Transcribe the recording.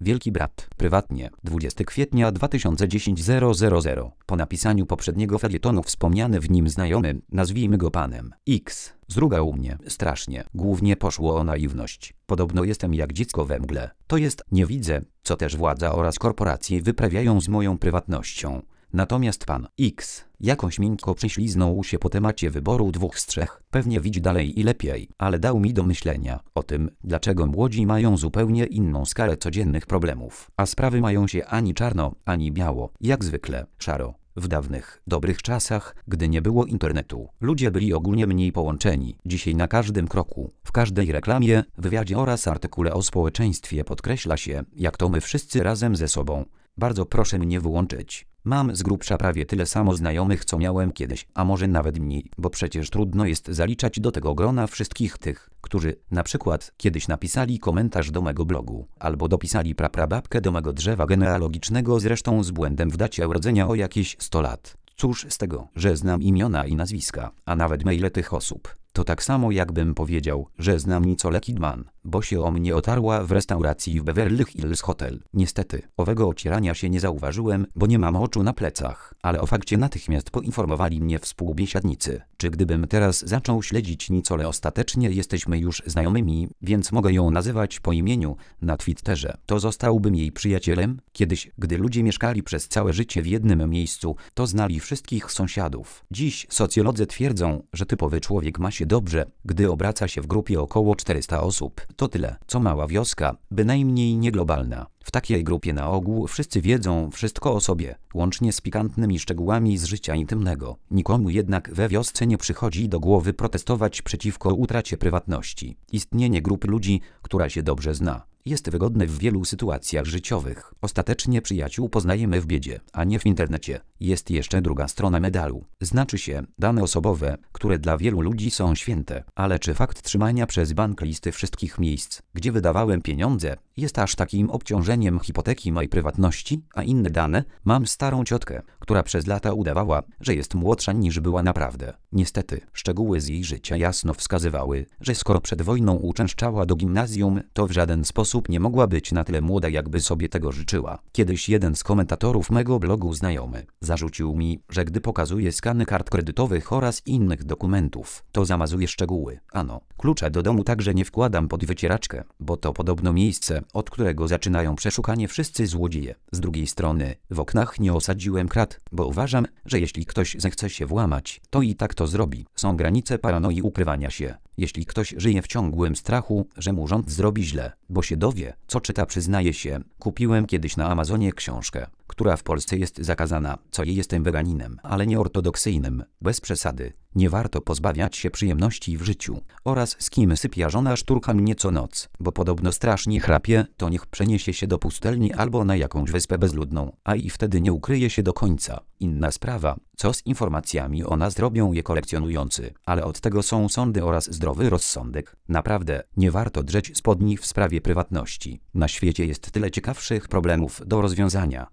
Wielki Brat. Prywatnie. 20 kwietnia 2010 000. Po napisaniu poprzedniego felietonu wspomniany w nim znajomy, nazwijmy go panem X, zrugał mnie strasznie. Głównie poszło o naiwność. Podobno jestem jak dziecko we mgle. To jest, nie widzę, co też władza oraz korporacje wyprawiają z moją prywatnością. Natomiast pan X jakoś miękko prześliznął się po temacie wyboru 2 z 3. Pewnie widzi dalej i lepiej, ale dał mi do myślenia o tym, dlaczego młodzi mają zupełnie inną skalę codziennych problemów, a sprawy mają się ani czarno, ani biało, jak zwykle szaro. W dawnych, dobrych czasach, gdy nie było internetu, ludzie byli ogólnie mniej połączeni. Dzisiaj na każdym kroku, w każdej reklamie, wywiadzie oraz artykule o społeczeństwie podkreśla się, jak to my wszyscy razem ze sobą. Bardzo proszę mnie wyłączyć. Mam z grubsza prawie tyle samo znajomych, co miałem kiedyś, a może nawet mniej, bo przecież trudno jest zaliczać do tego grona wszystkich tych, którzy na przykład kiedyś napisali komentarz do mego blogu, albo dopisali praprababkę do mego drzewa genealogicznego, zresztą z błędem w dacie urodzenia o jakieś 100 lat. Cóż z tego, że znam imiona i nazwiska, a nawet maile tych osób. To tak samo jakbym powiedział, że znam Nicole Kidman, bo się o mnie otarła w restauracji w Beverly Hills Hotel. Niestety, owego ocierania się nie zauważyłem, bo nie mam oczu na plecach, ale o fakcie natychmiast poinformowali mnie współbiesiadnicy. Czy gdybym teraz zaczął śledzić Nicole, ostatecznie jesteśmy już znajomymi, więc mogę ją nazywać po imieniu na Twitterze, to zostałbym jej przyjacielem? Kiedyś, gdy ludzie mieszkali przez całe życie w jednym miejscu, to znali wszystkich sąsiadów. Dziś socjolodzy twierdzą, że typowy człowiek ma się dobrze, gdy obraca się w grupie około 400 osób. To tyle, co mała wioska, bynajmniej nie globalna. W takiej grupie na ogół wszyscy wiedzą wszystko o sobie, łącznie z pikantnymi szczegółami z życia intymnego. Nikomu jednak we wiosce nie przychodzi do głowy protestować przeciwko utracie prywatności. Istnienie grupy ludzi, która się dobrze zna, jest wygodne w wielu sytuacjach życiowych. Ostatecznie przyjaciół poznajemy w biedzie, a nie w internecie. Jest jeszcze druga strona medalu. Znaczy się, dane osobowe, które dla wielu ludzi są święte. Ale czy fakt trzymania przez bank listy wszystkich miejsc, gdzie wydawałem pieniądze, jest aż takim obciążeniem hipoteki mojej prywatności? A inne dane? Mam starą ciotkę, która przez lata udawała, że jest młodsza niż była naprawdę. Niestety, szczegóły z jej życia jasno wskazywały, że skoro przed wojną uczęszczała do gimnazjum, to w żaden sposób nie mogła być na tyle młoda, jakby sobie tego życzyła. Kiedyś jeden z komentatorów mego blogu, znajomy, zarzucił mi, że gdy pokazuję skany kart kredytowych oraz innych dokumentów, to zamazuję szczegóły. Ano, klucza do domu także nie wkładam pod wycieraczkę, bo to podobno miejsce, od którego zaczynają przeszukanie wszyscy złodzieje. Z drugiej strony, w oknach nie osadziłem krat, bo uważam, że jeśli ktoś zechce się włamać, to i tak to zrobi. Są granice paranoi ukrywania się. Jeśli ktoś żyje w ciągłym strachu, że mu rząd zrobi źle, bo się dowie, co czyta, przyznaje się, kupiłem kiedyś na Amazonie książkę, która w Polsce jest zakazana, co jestem weganinem, ale nie ortodoksyjnym, bez przesady. Nie warto pozbawiać się przyjemności w życiu. Oraz z kim sypia żona, szturcha mnie co noc, bo podobno strasznie chrapie, to niech przeniesie się do pustelni albo na jakąś wyspę bezludną, a i wtedy nie ukryje się do końca. Inna sprawa, co z informacjami o nas robią je kolekcjonujący, ale od tego są sądy oraz zdrowy rozsądek. Naprawdę, nie warto drzeć spodni w sprawie prywatności. Na świecie jest tyle ciekawszych problemów do rozwiązania.